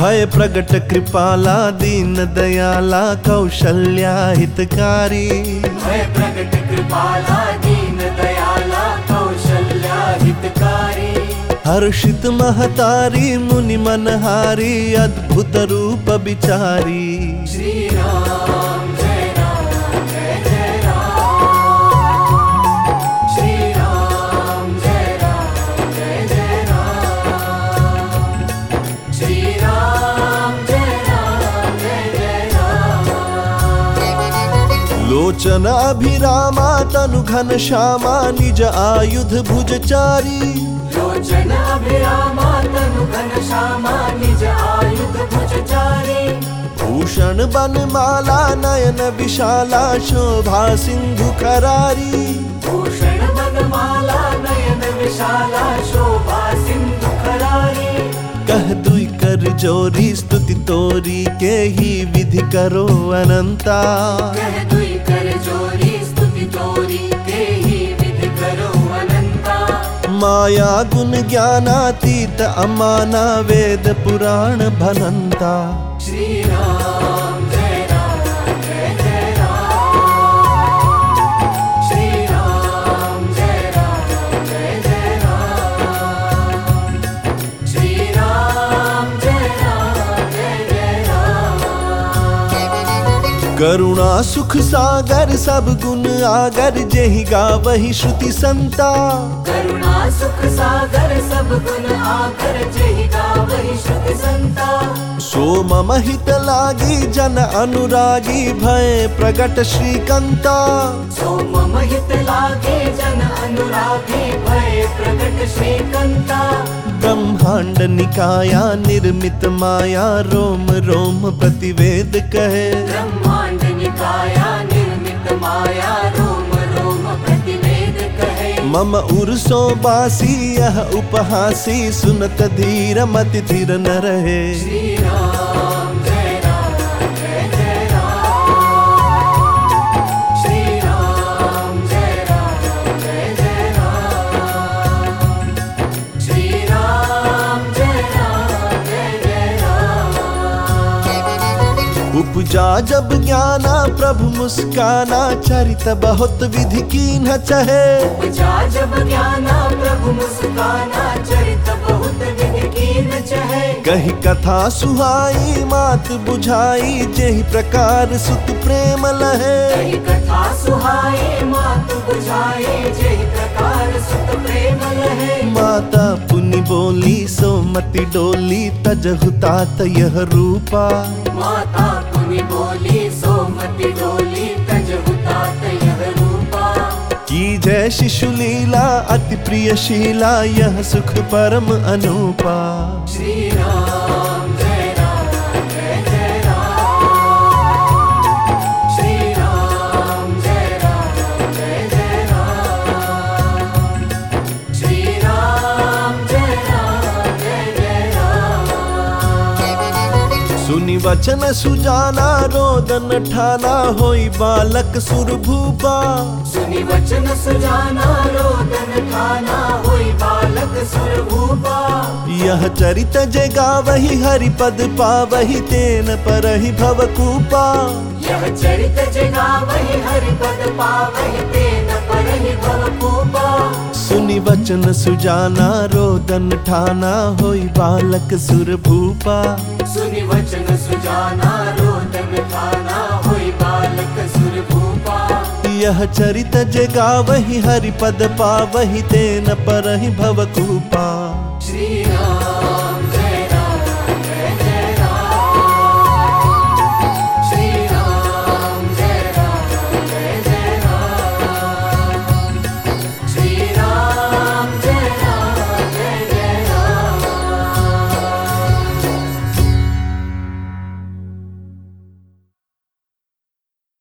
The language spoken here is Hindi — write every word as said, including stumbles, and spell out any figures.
भय प्रगट कृपाला दीन दयाला कौशल्या हितकारी। भय प्रगट कृपाला दीन दयाला कौशल्या हितकारी। हर्षित महतारी मुनि मनहारी अद्भुत रूप विचारी। श्री राम जय राम जय जय राम। श्री राम जय राम जय जय राम। श्री राम जय राम जय जय राम। लोचन अभिरामा तनु घन श्यामा निज आयुध भुजचारी। लोचन अभिरामा तनु घन श्यामा निज आयुध भुजचारी। भूषण बनमाला नयन विशाला शोभा सिंधु करारी। भूषण बनमाला नयन विशाला शोभा सिंधु करारी। कह दुई कर जोरी स्तुति तोरी के ही विधि करो अनंता। कह दुई कर जोरी स्तुति तोरी के ही विधि करो अनंता। माया गुण ज्ञानातीत अमाना वेद पुराण भनंता। श्री राम जय राम जय जय राम। श्री राम जय राम जय जय राम। श्री राम जय राम जय जय राम। करुणा सुख सागर सब गुण आगर जेहि गावहि श्रुति संता। करुणा सुख सागर सब गुण आकर जेहि गावहि श्रुति संता। सो मम हित लागी जन अनुरागी भय प्रगट श्रीकंता। सो मम हित लागे जन अनुरागी भय प्रगट श्रीकंता। ब्रह्मांड निकाया निर्मित माया रोम रोम प्रतिवेद कहे। ब्रह्मांड निकाया निर्मित माया रोम रोम प्रतिवेद कहे। मम उर्सो बासी यह उपहासी सुनत धीर मति धीर न रहे। श्री राम जय राम जय जय राम। श्री राम जय राम जय जय राम। श्री राम जय राम जय जय राम। उपजा जब ज्ञाना प्रभु मुस्काना चरित बहुत विधि कीन्ह चहे। उपजा जब ज्ञाना प्रभु मुस्काना चरित बहुत विधि कीन्ह चहे। कही कथा सुहाई मात बुझाई जेहि प्रकार सुत प्रेम लहे। कही कथा सुहाई मात बुझाई जेहि प्रकार सुत प्रेम लहे। माता पुनि बोली सोमति डोली तजहु तात यह रूपा। माता पुनि बोली सोमति डोली तजहु तात यह रूपा। की जय शिशु लीला अति प्रिय शीला यह सुख परम अनूपा। श्री राम जय राम जय जय राम। श्री राम जय राम जय जय राम। श्री राम जय राम जय जय राम। सुनि वचन सुजाना रोदन ठाना होई बालक सुरभूपा। सुनि वचन सुजाना रोदन ठाना होई बालक सुरभूपा। यह चरित जे गावहि हरि पद पावहि तेन परहि भवकूपा। यह चरित जे गावहि हरि पद पावहि तेन परहि भवकूपा। सुनि वचन सुजाना रोदन ठाना होई बालक सुरभूपा। सुनि वचन सुजाना रोदन ठाना होई बालक सुरभूपा। यह चरित जे गावहि हरि पद पावहि तेन परहि भवकूपा। श्री राम।